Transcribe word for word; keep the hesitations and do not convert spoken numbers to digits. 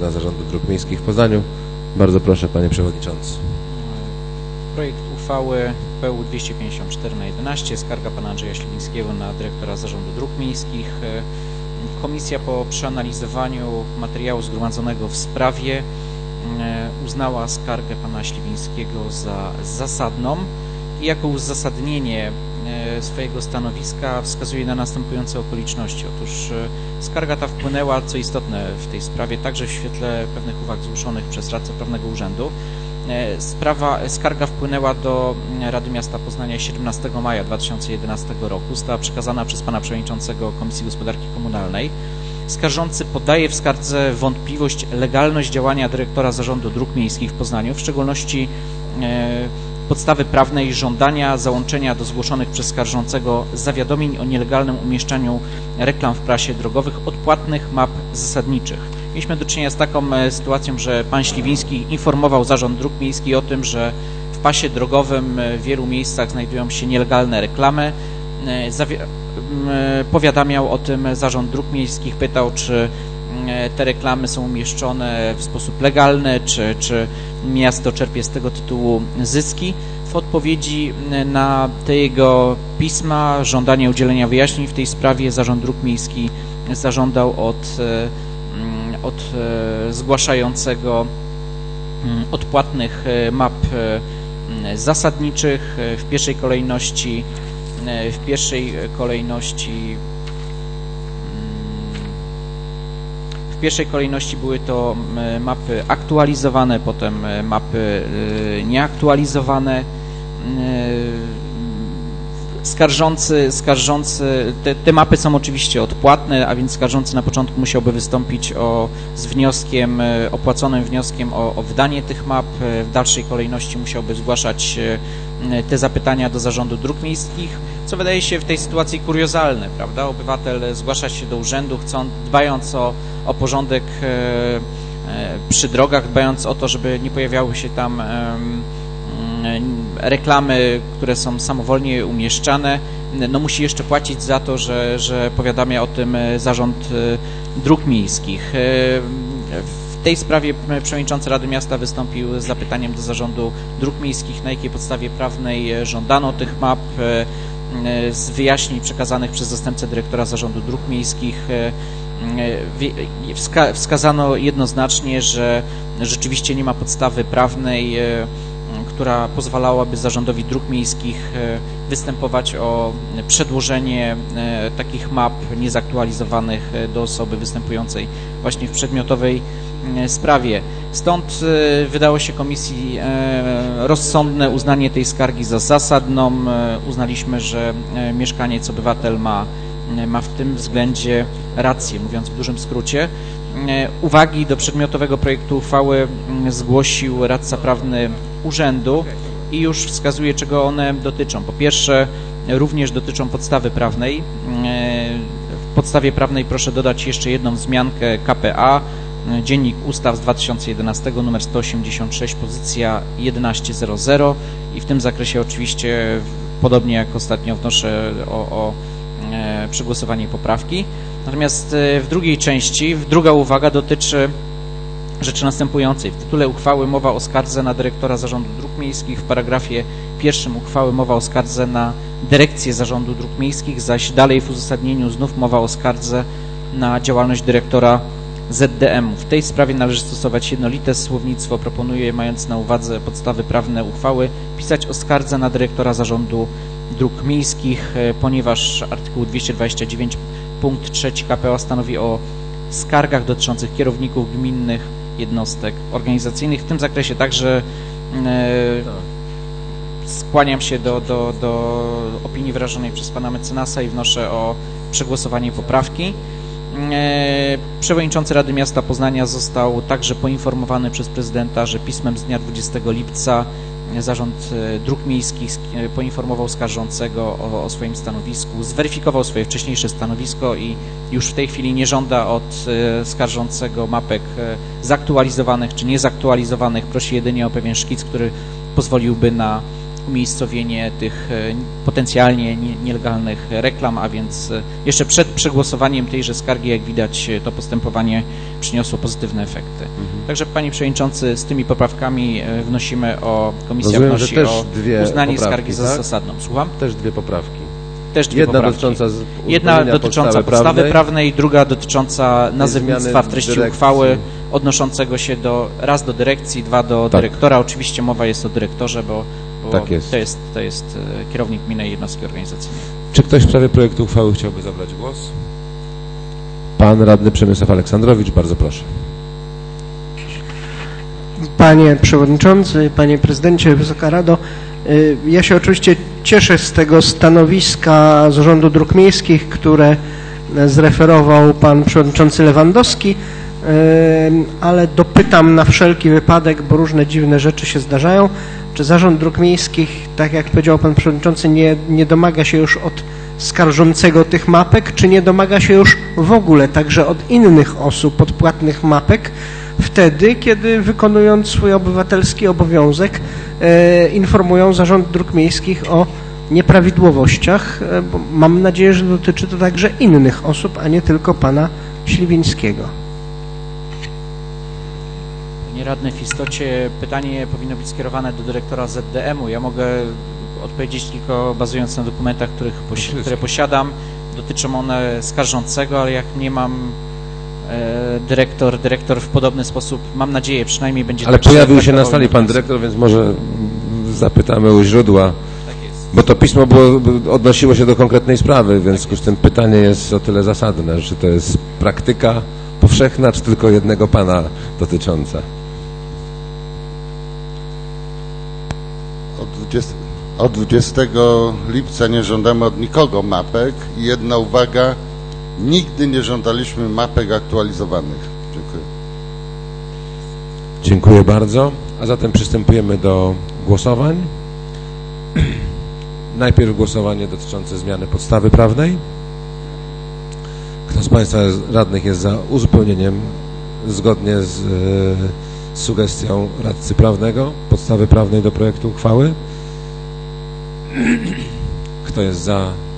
dyrektora Zarządu Dróg Miejskich w Poznaniu. Bardzo proszę, panie przewodniczący. Projekt uchwały P U dwieście pięćdziesiąt cztery na jedenaście, skarga pana Andrzeja Śliwińskiego na dyrektora Zarządu Dróg Miejskich. Komisja po przeanalizowaniu materiału zgromadzonego w sprawie uznała skargę pana Śliwińskiego za zasadną i jako uzasadnienie swojego stanowiska wskazuje na następujące okoliczności. Otóż skarga ta wpłynęła, co istotne w tej sprawie, także w świetle pewnych uwag zgłoszonych przez radcę prawnego urzędu. Sprawa, skarga wpłynęła do Rady Miasta Poznania siedemnastego maja dwa tysiące jedenastego roku. Została przekazana przez pana przewodniczącego Komisji Gospodarki Komunalnej. Skarżący podaje w skardze wątpliwość legalność działania dyrektora Zarządu Dróg Miejskich w Poznaniu, w szczególności e, podstawy prawnej żądania załączenia do zgłoszonych przez skarżącego zawiadomień o nielegalnym umieszczaniu reklam w prasie drogowych odpłatnych map zasadniczych. Mieliśmy do czynienia z taką sytuacją, że pan Śliwiński informował Zarząd Dróg Miejskich o tym, że w pasie drogowym w wielu miejscach znajdują się nielegalne reklamy. Powiadamiał o tym Zarząd Dróg Miejskich, pytał, czy te reklamy są umieszczone w sposób legalny, czy, czy miasto czerpie z tego tytułu zyski. W odpowiedzi na te jego pisma, żądanie udzielenia wyjaśnień w tej sprawie, Zarząd Dróg Miejskich zażądał od, od zgłaszającego odpłatnych map zasadniczych. W pierwszej kolejności w pierwszej kolejności w pierwszej kolejności były to mapy aktualizowane, potem mapy nieaktualizowane. Skarżący, skarżący te, te mapy są oczywiście odpłatne, a więc skarżący na początku musiałby wystąpić o, z wnioskiem, opłaconym wnioskiem o, o wydanie tych map. W dalszej kolejności musiałby zgłaszać te zapytania do Zarządu Dróg Miejskich, co wydaje się w tej sytuacji kuriozalne, prawda? Obywatel zgłasza się do urzędu, chcąc, dbając o, o porządek e, e, przy drogach, dbając o to, żeby nie pojawiały się tam e, reklamy, które są samowolnie umieszczane, no musi jeszcze płacić za to, że, że powiadamia o tym Zarząd Dróg Miejskich. W tej sprawie przewodniczący Rady Miasta wystąpił z zapytaniem do Zarządu Dróg Miejskich, na jakiej podstawie prawnej żądano tych map. Z wyjaśnień przekazanych przez zastępcę dyrektora Zarządu Dróg Miejskich wskazano jednoznacznie, że rzeczywiście nie ma podstawy prawnej, która pozwalałaby Zarządowi Dróg Miejskich występować o przedłożenie takich map niezaktualizowanych do osoby występującej właśnie w przedmiotowej sprawie. Stąd wydało się komisji rozsądne uznanie tej skargi za zasadną. Uznaliśmy, że mieszkaniec, obywatel ma, ma w tym względzie rację, mówiąc w dużym skrócie. Uwagi do przedmiotowego projektu uchwały zgłosił radca prawny urzędu i już wskazuje, czego one dotyczą. Po pierwsze, również dotyczą podstawy prawnej. W podstawie prawnej proszę dodać jeszcze jedną wzmiankę K P A, Dziennik Ustaw z dwa tysiące jedenastego, numer sto osiemdziesiąt sześć, pozycja jedenaście zero zero i w tym zakresie oczywiście, podobnie jak ostatnio, wnoszę o, o e, przegłosowanie poprawki. Natomiast w drugiej części, druga uwaga dotyczy rzeczy następującej. W tytule uchwały mowa o skardze na dyrektora Zarządu Dróg Miejskich, w paragrafie pierwszym uchwały mowa o skardze na dyrekcję Zarządu Dróg Miejskich, zaś dalej w uzasadnieniu znów mowa o skardze na działalność dyrektora Z D M-u. W tej sprawie należy stosować jednolite słownictwo. Proponuję, mając na uwadze podstawy prawne uchwały, pisać o skardze na dyrektora Zarządu Dróg Miejskich, ponieważ artykuł dwieście dwadzieścia dziewięć punkt trzeci K P O stanowi o skargach dotyczących kierowników gminnych jednostek organizacyjnych. W tym zakresie także e, skłaniam się do, do, do opinii wyrażonej przez pana mecenasa i wnoszę o przegłosowanie poprawki. E, przewodniczący Rady Miasta Poznania został także poinformowany przez prezydenta, że pismem z dnia dwudziestego lipca Zarząd Dróg Miejskich poinformował skarżącego o, o swoim stanowisku, zweryfikował swoje wcześniejsze stanowisko i już w tej chwili nie żąda od e, skarżącego mapek e, zaktualizowanych czy niezaktualizowanych. Prosi jedynie o pewien szkic, który pozwoliłby na umiejscowienie tych potencjalnie nielegalnych reklam, a więc jeszcze przed przegłosowaniem tejże skargi, jak widać, to postępowanie przyniosło pozytywne efekty. Mhm. Także, Panie Przewodniczący, z tymi poprawkami wnosimy o, Komisja Rozumiem, wnosi że też o dwie uznanie poprawki, skargi za tak? zasadną. Słucham? Też dwie poprawki. Też dwie Jedna poprawki. dotycząca z Jedna dotycząca podstawy, podstawy prawnej, prawnej, druga dotycząca nazewnictwa w treści dyrekcji. uchwały odnoszącego się do raz do dyrekcji, dwa do tak. dyrektora. Oczywiście mowa jest o dyrektorze, bo, bo tak jest. To, jest, to jest kierownik gminy i jednostki organizacyjnej. Czy ktoś w sprawie projektu uchwały chciałby zabrać głos? Pan radny Przemysław Aleksandrowicz, bardzo proszę. Panie Przewodniczący, Panie Prezydencie, Wysoka Rado, ja się oczywiście cieszę z tego stanowiska Zarządu Dróg Miejskich, które zreferował Pan Przewodniczący Lewandowski, ale dopytam na wszelki wypadek, bo różne dziwne rzeczy się zdarzają. Czy Zarząd Dróg Miejskich, tak jak powiedział Pan Przewodniczący, nie, nie domaga się już od skarżącego tych mapek, czy nie domaga się już w ogóle także od innych osób odpłatnych mapek, wtedy, kiedy wykonując swój obywatelski obowiązek e, informują Zarząd Dróg Miejskich o nieprawidłowościach, e, bo mam nadzieję, że dotyczy to także innych osób, a nie tylko Pana Śliwińskiego. Panie Radny, w istocie pytanie powinno być skierowane do dyrektora Z D M u. Ja mogę odpowiedzieć tylko bazując na dokumentach, których posi które posiadam. Dotyczą one skarżącego, ale jak nie mam dyrektor, dyrektor w podobny sposób, mam nadzieję, przynajmniej będzie... Ale tak pojawił się na sali pan dyrektor, więc może zapytamy u źródła, tak jest. Bo to pismo było, odnosiło się do konkretnej sprawy, w związku z tym pytanie jest o tyle zasadne, czy to jest praktyka powszechna, czy tylko jednego pana dotycząca. Od dwudziestego lipca nie żądamy od nikogo mapek i jedna uwaga, nigdy nie żądaliśmy mapek aktualizowanych. Dziękuję. Dziękuję bardzo. A zatem przystępujemy do głosowań. Najpierw głosowanie dotyczące zmiany podstawy prawnej. Kto z Państwa radnych jest za uzupełnieniem zgodnie z e, sugestią radcy prawnego podstawy prawnej do projektu uchwały? Kto jest za